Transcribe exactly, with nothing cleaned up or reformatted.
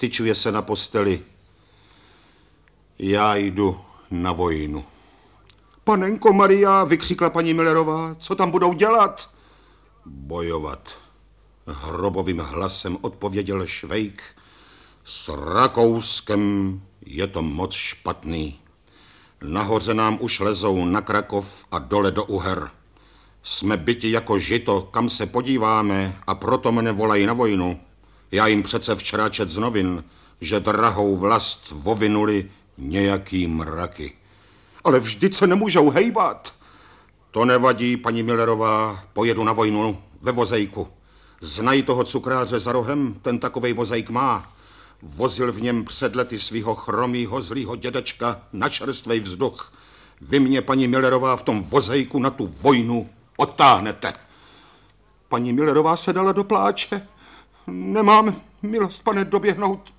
tyčuje se na posteli. Já jdu na vojnu. Panenko Maria, vykřikla paní Millerová, co tam budou dělat? Bojovat. Hrobovým hlasem odpověděl Švejk. S Rakouskem je to moc špatný. Nahoře nám už lezou na Krakov a dole do Uher. Jsme byti jako žito, kam se podíváme, a proto mne volají na vojnu. Já jim přece včera čet z novin, že drahou vlast vovinuli nějaký mraky. Ale vždyť se nemůžou hejbat. To nevadí, paní Millerová, pojedu na vojnu ve vozejku. Znají toho cukráře za rohem, ten takovej vozejk má. Vozil v něm před lety svýho chromýho zlýho dědečka na čerstvej vzduch. Vy mě, paní Millerová, v tom vozejku na tu vojnu odtáhnete. Paní Millerová se dala do pláče. Nemám milost, pane, doběhnout